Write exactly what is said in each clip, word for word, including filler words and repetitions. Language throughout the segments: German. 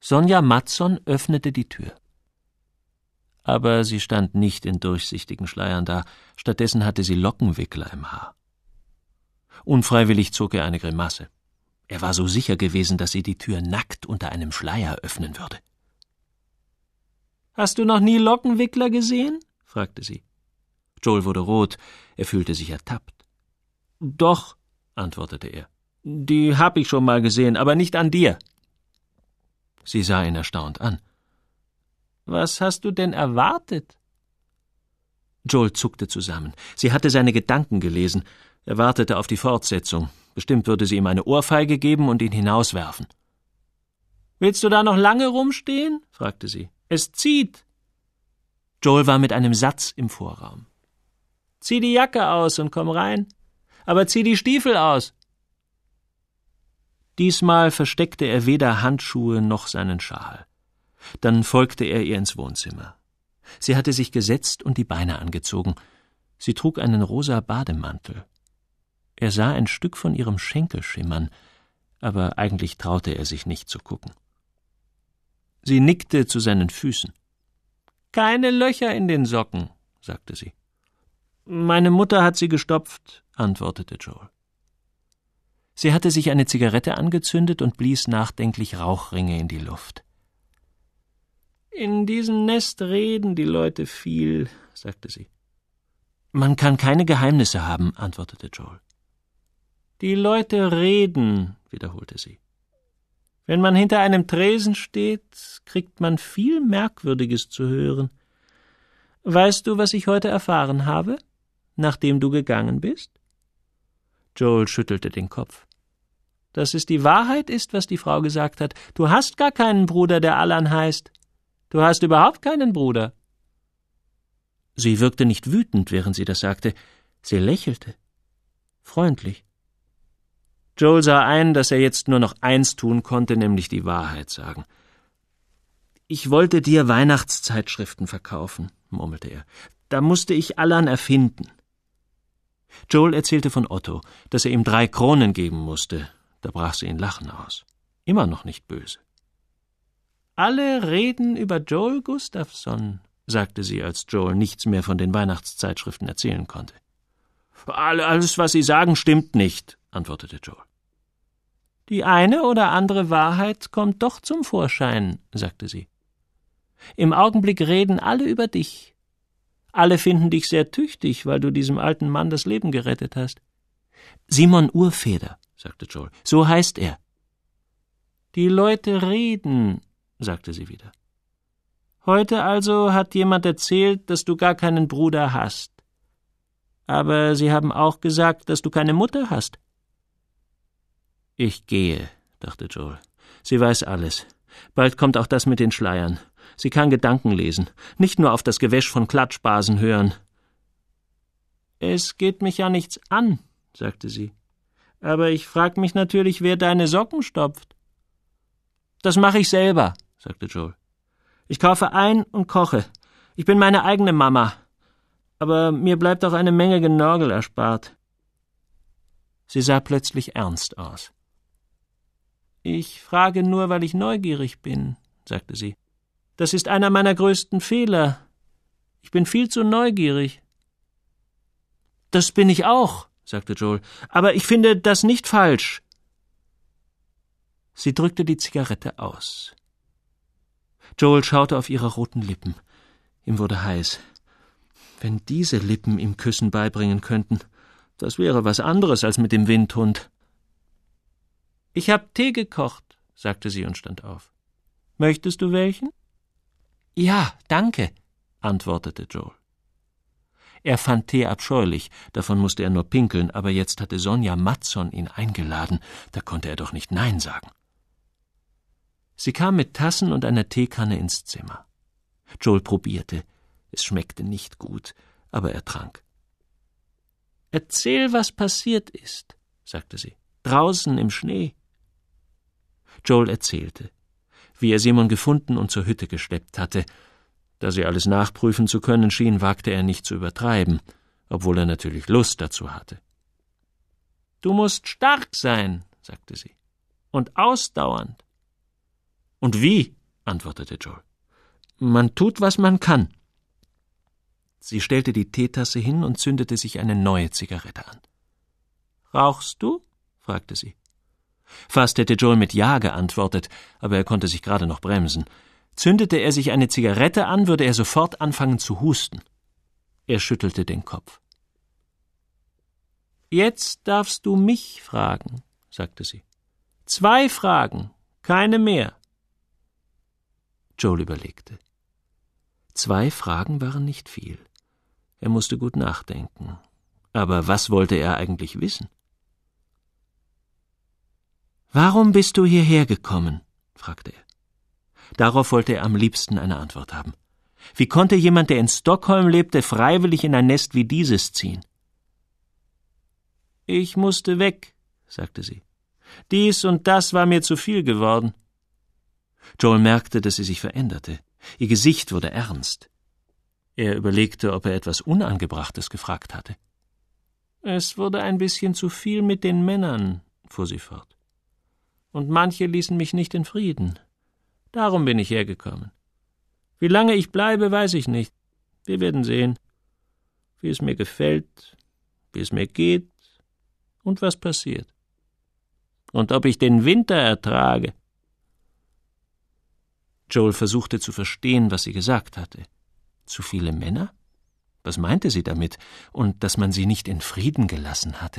Sonja Mattsson öffnete die Tür. Aber sie stand nicht in durchsichtigen Schleiern da, stattdessen hatte sie Lockenwickler im Haar. Unfreiwillig zog er eine Grimasse. Er war so sicher gewesen, dass sie die Tür nackt unter einem Schleier öffnen würde. »Hast du noch nie Lockenwickler gesehen?« fragte sie. Joel wurde rot, er fühlte sich ertappt. »Doch«, antwortete er, »die hab ich schon mal gesehen, aber nicht an dir.« Sie sah ihn erstaunt an. »Was hast du denn erwartet?« Joel zuckte zusammen. Sie hatte seine Gedanken gelesen. Er wartete auf die Fortsetzung. Bestimmt würde sie ihm eine Ohrfeige geben und ihn hinauswerfen. »Willst du da noch lange rumstehen?« fragte sie. »Es zieht.« Joel war mit einem Satz im Vorraum. »Zieh die Jacke aus und komm rein. Aber zieh die Stiefel aus.« Diesmal versteckte er weder Handschuhe noch seinen Schal. Dann folgte er ihr ins Wohnzimmer. Sie hatte sich gesetzt und die Beine angezogen. Sie trug einen rosa Bademantel. Er sah ein Stück von ihrem Schenkel schimmern, aber eigentlich traute er sich nicht zu gucken. Sie nickte zu seinen Füßen. »Keine Löcher in den Socken«, sagte sie. »Meine Mutter hat sie gestopft«, antwortete Joel. Sie hatte sich eine Zigarette angezündet und blies nachdenklich Rauchringe in die Luft. »In diesem Nest reden die Leute viel«, sagte sie. »Man kann keine Geheimnisse haben«, antwortete Joel. »Die Leute reden«, wiederholte sie. »Wenn man hinter einem Tresen steht, kriegt man viel Merkwürdiges zu hören. Weißt du, was ich heute erfahren habe, nachdem du gegangen bist?« Joel schüttelte den Kopf. »Dass es die Wahrheit ist, was die Frau gesagt hat. Du hast gar keinen Bruder, der Allan heißt. Du hast überhaupt keinen Bruder.« Sie wirkte nicht wütend, während sie das sagte. Sie lächelte. Freundlich. Joel sah ein, dass er jetzt nur noch eins tun konnte, nämlich die Wahrheit sagen. »Ich wollte dir Weihnachtszeitschriften verkaufen«, murmelte er. »Da musste ich Allan erfinden.« Joel erzählte von Otto, dass er ihm drei Kronen geben musste. Da brach sie in Lachen aus. Immer noch nicht böse. »Alle reden über Joel Gustafsson«, sagte sie, als Joel nichts mehr von den Weihnachtszeitschriften erzählen konnte. »Alles, was Sie sagen, stimmt nicht«, antwortete Joel. »Die eine oder andere Wahrheit kommt doch zum Vorschein«, sagte sie. »Im Augenblick reden alle über dich. Alle finden dich sehr tüchtig, weil du diesem alten Mann das Leben gerettet hast.« »Simon Urfeder«, sagte Joel, »so heißt er.« »Die Leute reden«, sagte sie wieder. »Heute also hat jemand erzählt, dass du gar keinen Bruder hast. Aber sie haben auch gesagt, dass du keine Mutter hast.« »Ich gehe«, dachte Joel. »Sie weiß alles. Bald kommt auch das mit den Schleiern. Sie kann Gedanken lesen, nicht nur auf das Gewäsch von Klatschbasen hören.« »Es geht mich ja nichts an«, sagte sie. »Aber ich frag mich natürlich, wer deine Socken stopft.« »Das mache ich selber«, sagte Joel. »Ich kaufe ein und koche. Ich bin meine eigene Mama. Aber mir bleibt auch eine Menge Genörgel erspart.« Sie sah plötzlich ernst aus. »Ich frage nur, weil ich neugierig bin«, sagte sie. »Das ist einer meiner größten Fehler. Ich bin viel zu neugierig.« »Das bin ich auch«, sagte Joel, »aber ich finde das nicht falsch.« Sie drückte die Zigarette aus. Joel schaute auf ihre roten Lippen. Ihm wurde heiß. Wenn diese Lippen ihm Küssen beibringen könnten, das wäre was anderes als mit dem Windhund. »Ich hab Tee gekocht«, sagte sie und stand auf. »Möchtest du welchen?« »Ja, danke«, antwortete Joel. Er fand Tee abscheulich, davon musste er nur pinkeln, aber jetzt hatte Sonja Mattsson ihn eingeladen, da konnte er doch nicht Nein sagen. Sie kam mit Tassen und einer Teekanne ins Zimmer. Joel probierte. Es schmeckte nicht gut, aber er trank. »Erzähl, was passiert ist«, sagte sie. »Draußen im Schnee.« Joel erzählte, wie er Simon gefunden und zur Hütte geschleppt hatte. Da sie alles nachprüfen zu können schien, wagte er nicht zu übertreiben, obwohl er natürlich Lust dazu hatte. »Du musst stark sein«, sagte sie, »und ausdauernd.« »Und wie?« antwortete Joel. »Man tut, was man kann.« Sie stellte die Teetasse hin und zündete sich eine neue Zigarette an. »Rauchst du?« fragte sie. Fast hätte Joel mit Ja geantwortet, aber er konnte sich gerade noch bremsen. Zündete er sich eine Zigarette an, würde er sofort anfangen zu husten. Er schüttelte den Kopf. »Jetzt darfst du mich fragen«, sagte sie. »Zwei Fragen, keine mehr.« Joel überlegte. Zwei Fragen waren nicht viel. Er musste gut nachdenken. Aber was wollte er eigentlich wissen? »Warum bist du hierher gekommen?« fragte er. Darauf wollte er am liebsten eine Antwort haben. Wie konnte jemand, der in Stockholm lebte, freiwillig in ein Nest wie dieses ziehen? »Ich musste weg«, sagte sie. »Dies und das war mir zu viel geworden.« Joel merkte, dass sie sich veränderte. Ihr Gesicht wurde ernst. Er überlegte, ob er etwas Unangebrachtes gefragt hatte. »Es wurde ein bisschen zu viel mit den Männern«, fuhr sie fort. »Und manche ließen mich nicht in Frieden. Darum bin ich hergekommen. Wie lange ich bleibe, weiß ich nicht. Wir werden sehen, wie es mir gefällt, wie es mir geht und was passiert. Und ob ich den Winter ertrage.« Joel versuchte zu verstehen, was sie gesagt hatte. Zu viele Männer? Was meinte sie damit? Und dass man sie nicht in Frieden gelassen hatte?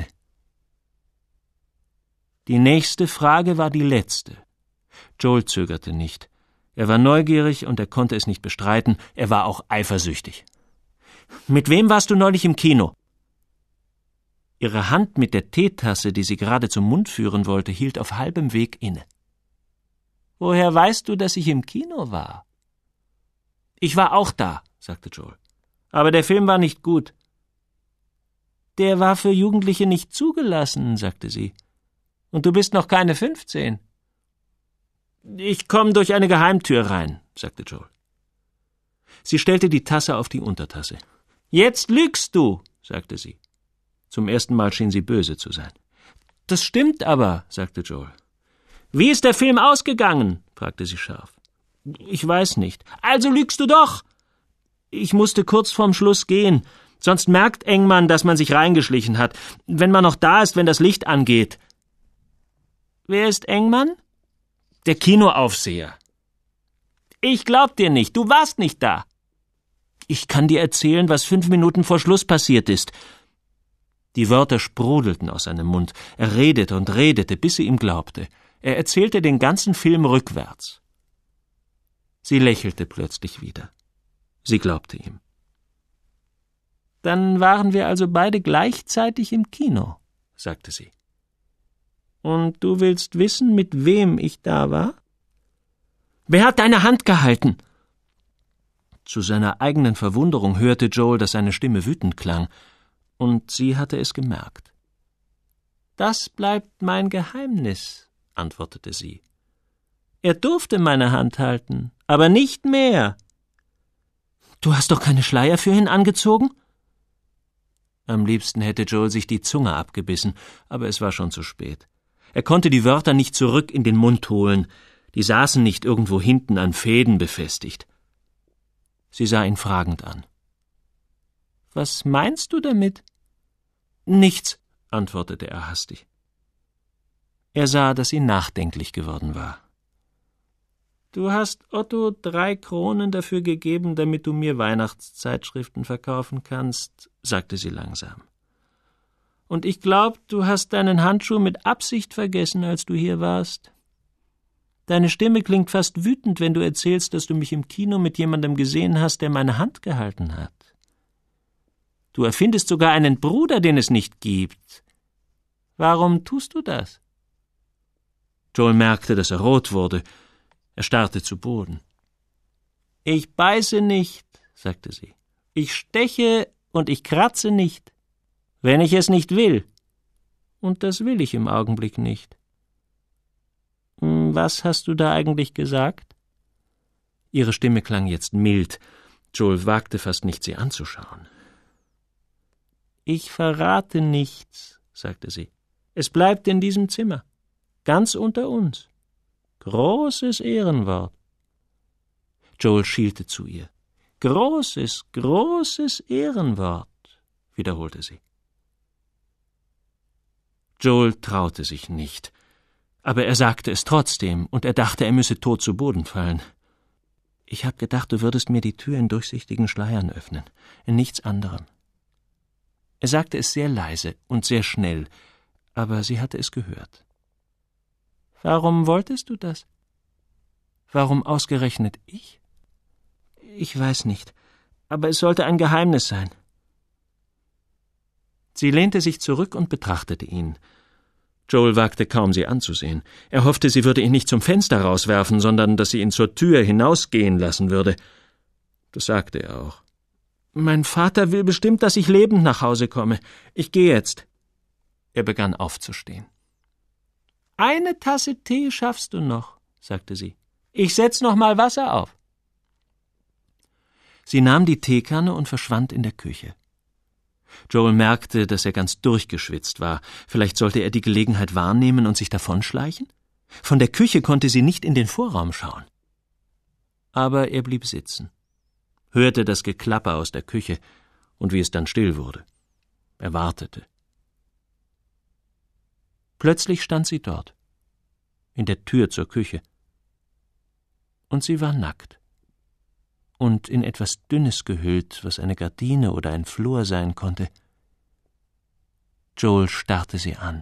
Die nächste Frage war die letzte. Joel zögerte nicht. Er war neugierig und er konnte es nicht bestreiten. Er war auch eifersüchtig. »Mit wem warst du neulich im Kino?« Ihre Hand mit der Teetasse, die sie gerade zum Mund führen wollte, hielt auf halbem Weg inne. »Woher weißt du, dass ich im Kino war?« »Ich war auch da«, sagte Joel. »Aber der Film war nicht gut.« »Der war für Jugendliche nicht zugelassen«, sagte sie. »Und du bist noch keine fünfzehn.« »Ich komme durch eine Geheimtür rein«, sagte Joel. Sie stellte die Tasse auf die Untertasse. »Jetzt lügst du«, sagte sie. Zum ersten Mal schien sie böse zu sein. »Das stimmt aber«, sagte Joel. »Wie ist der Film ausgegangen?« fragte sie scharf. »Ich weiß nicht.« »Also lügst du doch!« »Ich musste kurz vorm Schluss gehen. Sonst merkt Engmann, dass man sich reingeschlichen hat. Wenn man noch da ist, wenn das Licht angeht.« »Wer ist Engmann?« »Der Kinoaufseher.« »Ich glaub dir nicht. Du warst nicht da.« »Ich kann dir erzählen, was fünf Minuten vor Schluss passiert ist.« Die Wörter sprudelten aus seinem Mund. Er redete und redete, bis sie ihm glaubte. Er erzählte den ganzen Film rückwärts. Sie lächelte plötzlich wieder. Sie glaubte ihm. »Dann waren wir also beide gleichzeitig im Kino«, sagte sie. »Und du willst wissen, mit wem ich da war?« »Wer hat deine Hand gehalten?« Zu seiner eigenen Verwunderung hörte Joel, dass seine Stimme wütend klang, und sie hatte es gemerkt. »Das bleibt mein Geheimnis«, antwortete sie. »Er durfte meine Hand halten, aber nicht mehr.« »Du hast doch keine Schleier für ihn angezogen?« Am liebsten hätte Joel sich die Zunge abgebissen, aber es war schon zu spät. Er konnte die Wörter nicht zurück in den Mund holen, die saßen nicht irgendwo hinten an Fäden befestigt. Sie sah ihn fragend an. »Was meinst du damit?« »Nichts«, antwortete er hastig. Er sah, dass sie nachdenklich geworden war. »Du hast Otto drei Kronen dafür gegeben, damit du mir Weihnachtszeitschriften verkaufen kannst«, sagte sie langsam. »Und ich glaube, du hast deinen Handschuh mit Absicht vergessen, als du hier warst. Deine Stimme klingt fast wütend, wenn du erzählst, dass du mich im Kino mit jemandem gesehen hast, der meine Hand gehalten hat. Du erfindest sogar einen Bruder, den es nicht gibt. Warum tust du das?« Joel merkte, dass er rot wurde. Er starrte zu Boden. »Ich beiße nicht«, sagte sie. »Ich steche und ich kratze nicht, wenn ich es nicht will. Und das will ich im Augenblick nicht.« »Was hast du da eigentlich gesagt?« Ihre Stimme klang jetzt mild. Joel wagte fast nicht, sie anzuschauen. »Ich verrate nichts«, sagte sie. »Es bleibt in diesem Zimmer, ganz unter uns. Großes Ehrenwort. Joel schielte zu ihr. »Großes, großes Ehrenwort«, wiederholte sie. Joel traute sich nicht, aber er sagte es trotzdem, und er dachte, er müsse tot zu Boden fallen. »Ich hab gedacht, du würdest mir die Tür in durchsichtigen Schleiern öffnen, in nichts anderem.« Er sagte es sehr leise und sehr schnell, aber sie hatte es gehört. »Warum wolltest du das? Warum ausgerechnet ich?« »Ich weiß nicht, aber es sollte ein Geheimnis sein.« Sie lehnte sich zurück und betrachtete ihn. Joel wagte kaum, sie anzusehen. Er hoffte, sie würde ihn nicht zum Fenster rauswerfen, sondern dass sie ihn zur Tür hinausgehen lassen würde. Das sagte er auch. »Mein Vater will bestimmt, dass ich lebend nach Hause komme. Ich gehe jetzt.« Er begann aufzustehen. »Eine Tasse Tee schaffst du noch«, sagte sie. »Ich setz noch mal Wasser auf.« Sie nahm die Teekanne und verschwand in der Küche. Joel merkte, dass er ganz durchgeschwitzt war. Vielleicht sollte er die Gelegenheit wahrnehmen und sich davonschleichen? Von der Küche konnte sie nicht in den Vorraum schauen. Aber er blieb sitzen, hörte das Geklapper aus der Küche und wie es dann still wurde. Er wartete. Plötzlich stand sie dort, in der Tür zur Küche. Und sie war nackt und in etwas Dünnes gehüllt, was eine Gardine oder ein Flor sein konnte. Joel starrte sie an.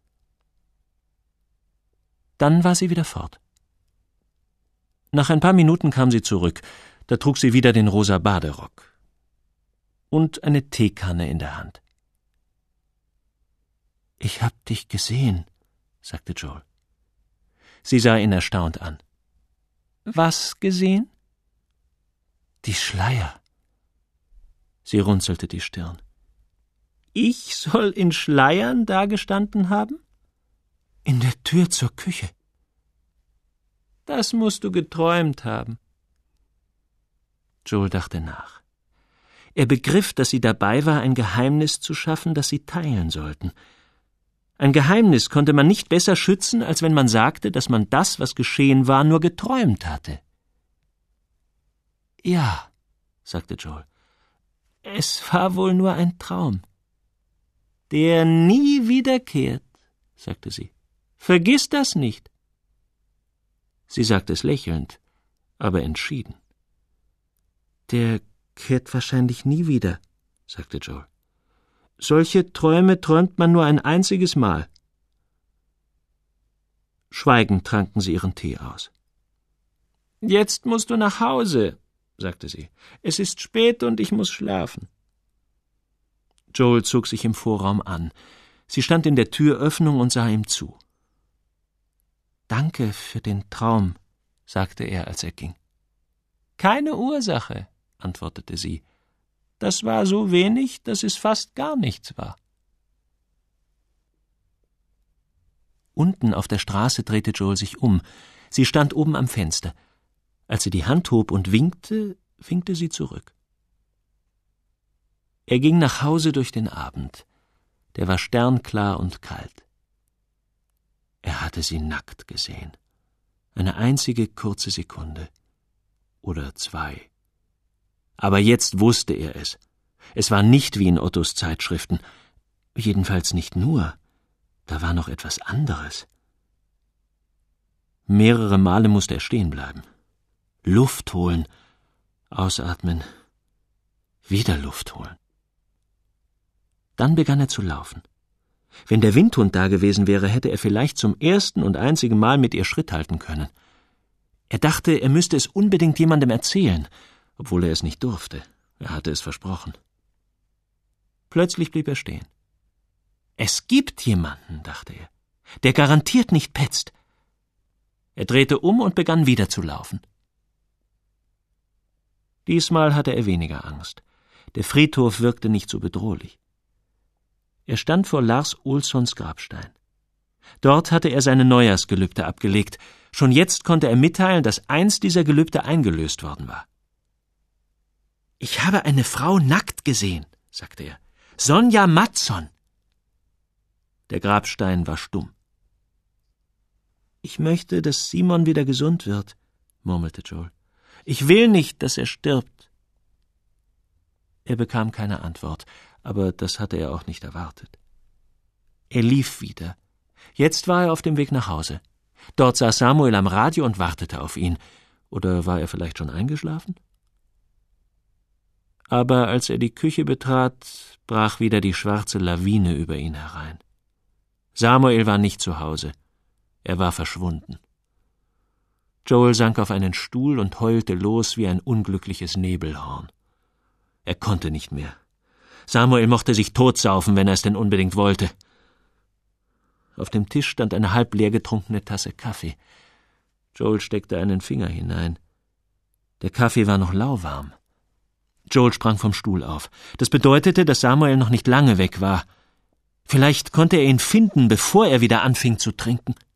Dann war sie wieder fort. Nach ein paar Minuten kam sie zurück. Da trug sie wieder den rosa Baderock und eine Teekanne in der Hand. »Ich hab dich gesehen«, sagte Joel. Sie sah ihn erstaunt an. »Was gesehen?« »Die Schleier.« Sie runzelte die Stirn. »Ich soll in Schleiern dagestanden haben?« »In der Tür zur Küche.« »Das musst du geträumt haben.« Joel dachte nach. Er begriff, dass sie dabei war, ein Geheimnis zu schaffen, das sie teilen sollten. Ein Geheimnis konnte man nicht besser schützen, als wenn man sagte, dass man das, was geschehen war, nur geträumt hatte. »Ja«, sagte Joel, »es war wohl nur ein Traum.« »Der nie wiederkehrt«, sagte sie. »Vergiss das nicht.« Sie sagte es lächelnd, aber entschieden. »Der kehrt wahrscheinlich nie wieder«, sagte Joel. »Solche Träume träumt man nur ein einziges Mal.« Schweigend tranken sie ihren Tee aus. »Jetzt musst du nach Hause«, sagte sie. »Es ist spät und ich muss schlafen.« Joel zog sich im Vorraum an. Sie stand in der Türöffnung und sah ihm zu. »Danke für den Traum«, sagte er, als er ging. »Keine Ursache«, antwortete sie. »Das war so wenig, dass es fast gar nichts war.« Unten auf der Straße drehte Joel sich um. Sie stand oben am Fenster. Als sie die Hand hob und winkte, winkte sie zurück. Er ging nach Hause durch den Abend. Der war sternklar und kalt. Er hatte sie nackt gesehen. Eine einzige kurze Sekunde. Oder zwei. Aber jetzt wusste er es. Es war nicht wie in Ottos Zeitschriften. Jedenfalls nicht nur. Da war noch etwas anderes. Mehrere Male musste er stehen bleiben. Luft holen, ausatmen, wieder Luft holen. Dann begann er zu laufen. Wenn der Windhund da gewesen wäre, hätte er vielleicht zum ersten und einzigen Mal mit ihr Schritt halten können. Er dachte, er müsste es unbedingt jemandem erzählen, obwohl er es nicht durfte. Er hatte es versprochen. Plötzlich blieb er stehen. Es gibt jemanden, dachte er, der garantiert nicht petzt. Er drehte um und begann wieder zu laufen. Diesmal hatte er weniger Angst. Der Friedhof wirkte nicht so bedrohlich. Er stand vor Lars Olssons Grabstein. Dort hatte er seine Neujahrsgelübde abgelegt. Schon jetzt konnte er mitteilen, dass eins dieser Gelübde eingelöst worden war. »Ich habe eine Frau nackt gesehen«, sagte er. »Sonja Mattsson.« Der Grabstein war stumm. »Ich möchte, dass Simon wieder gesund wird«, murmelte Joel. Ich will nicht, dass er stirbt.« Er bekam keine Antwort, aber das hatte er auch nicht erwartet. Er lief wieder. Jetzt war er auf dem Weg nach Hause. Dort saß Samuel am Radio und wartete auf ihn. Oder war er vielleicht schon eingeschlafen? Aber als er die Küche betrat, brach wieder die schwarze Lawine über ihn herein. Samuel war nicht zu Hause. Er war verschwunden. Joel sank auf einen Stuhl und heulte los wie ein unglückliches Nebelhorn. Er konnte nicht mehr. Samuel mochte sich totsaufen, wenn er es denn unbedingt wollte. Auf dem Tisch stand eine halb leer getrunkene Tasse Kaffee. Joel steckte einen Finger hinein. Der Kaffee war noch lauwarm. Joel sprang vom Stuhl auf. Das bedeutete, dass Samuel noch nicht lange weg war. Vielleicht konnte er ihn finden, bevor er wieder anfing zu trinken.